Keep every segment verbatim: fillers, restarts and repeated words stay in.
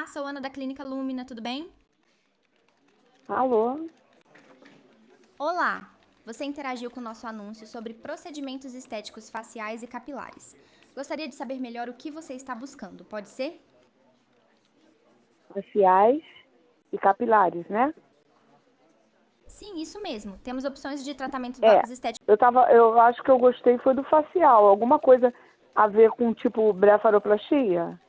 sou Ana da Clínica Lumina, tudo bem? Alô? Olá! Você interagiu com o nosso anúncio sobre procedimentos estéticos faciais e capilares. Gostaria de saber melhor o que você está buscando, pode ser? Faciais e capilares, né? Sim, isso mesmo. Temos opções de tratamento É, estéticos. eu tava, eu acho que eu gostei foi do facial. Alguma coisa a ver com tipo blefaroplastia?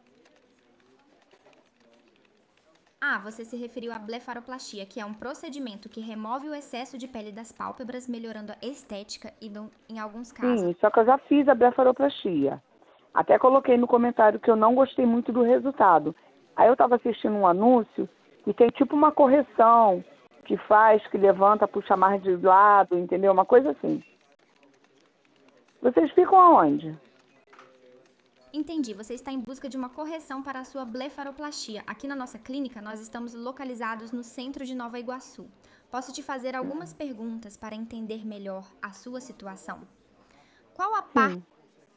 Ah, você se referiu à blefaroplastia, que é um procedimento que remove o excesso de pele das pálpebras, melhorando a estética e, no- em alguns casos, Sim, só que eu já fiz a blefaroplastia. Até coloquei no comentário que eu não gostei muito do resultado. Aí eu tava assistindo um anúncio e tem tipo uma correção que faz, que levanta, puxa mais de lado, entendeu? Uma coisa assim. Vocês ficam aonde? entendi, você está em busca de uma correção para a sua blefaroplastia. Aqui na nossa clínica, nós estamos localizados no centro de Nova Iguaçu. Posso te fazer algumas perguntas para entender melhor a sua situação? Qual a parte. Sim.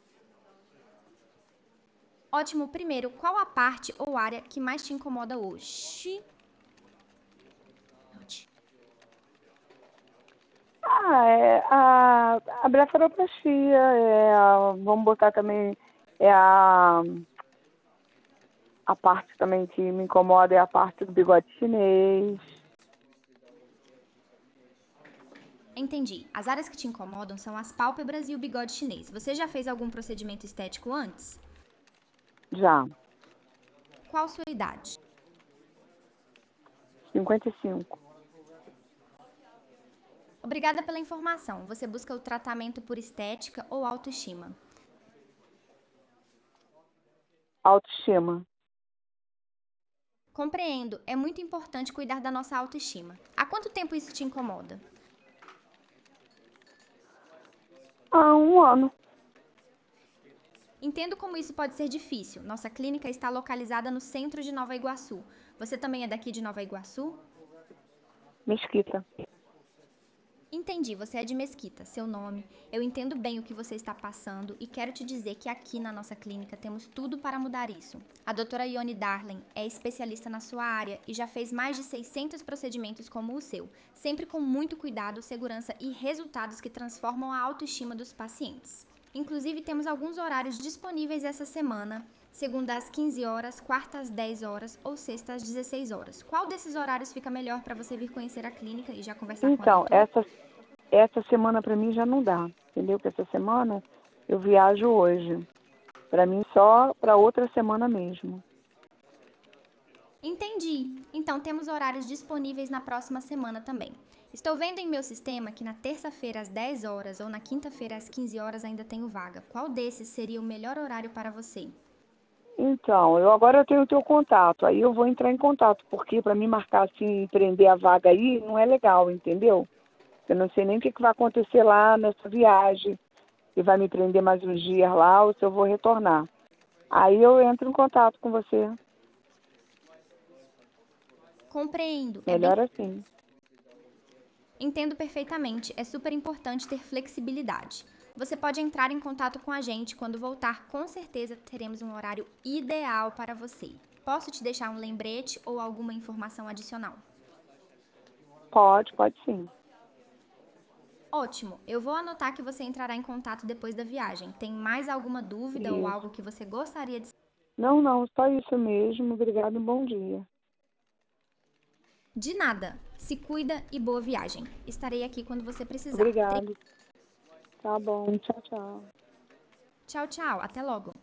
Ótimo, primeiro, qual a parte ou área que mais te incomoda hoje? Ah, é a, a blefaroplastia, é a, vamos botar também, é a, a parte também que me incomoda é a parte do bigode chinês. Entendi. As áreas que te incomodam são as pálpebras e o bigode chinês. Você já fez algum procedimento estético antes? Já, Qual sua idade? cinquenta e cinco. Obrigada pela informação. Você busca o tratamento por estética ou autoestima? Autoestima. Compreendo, é muito importante cuidar da nossa autoestima. Há quanto tempo isso te incomoda? Há um ano. Entendo como isso pode ser difícil. Nossa clínica está localizada no centro de Nova Iguaçu. Você também é daqui de Nova Iguaçu? Mesquita. Entendi, você é de Mesquita, seu nome. Eu entendo bem o que você está passando e quero te dizer que aqui na nossa clínica temos tudo para mudar isso. A doutora Ione Darling é especialista na sua área e já fez mais de seiscentos procedimentos como o seu, sempre com muito cuidado, segurança e resultados que transformam a autoestima dos pacientes. Inclusive, temos alguns horários disponíveis essa semana, segunda às quinze horas, quarta às dez horas ou sexta às dezesseis horas. Qual desses horários fica melhor para você vir conhecer a clínica e já conversar com a Então, doutora? essa, essa semana para mim já não dá, entendeu? Porque essa semana eu viajo hoje. Para mim só para outra semana mesmo. Entendi. Então temos horários disponíveis na próxima semana também. Estou vendo em meu sistema que na terça-feira às dez horas ou na quinta-feira às quinze horas ainda tenho vaga. Qual desses seria o melhor horário para você? Então, eu agora eu tenho o teu contato, aí eu vou entrar em contato, porque para mim marcar assim, prender a vaga aí, não é legal, entendeu? Eu não sei nem o que, que vai acontecer lá nessa viagem, se vai me prender mais uns dias lá ou se eu vou retornar. Aí eu entro em contato com você, Compreendo. É bem. melhor assim. Entendo perfeitamente. É super importante ter flexibilidade. Você pode entrar em contato com a gente quando voltar. Com certeza teremos um horário ideal para você. Posso te deixar um lembrete ou alguma informação adicional? Pode, pode sim. Ótimo, eu vou anotar que você entrará em contato depois da viagem. Tem mais alguma dúvida ou algo Isso. que você gostaria de... Não, não, só isso mesmo. Obrigado, bom dia. De nada. Se cuida e boa viagem. Estarei aqui quando você precisar. Tre- Obrigado. Tá bom, tchau, tchau. Tchau, tchau. Até logo.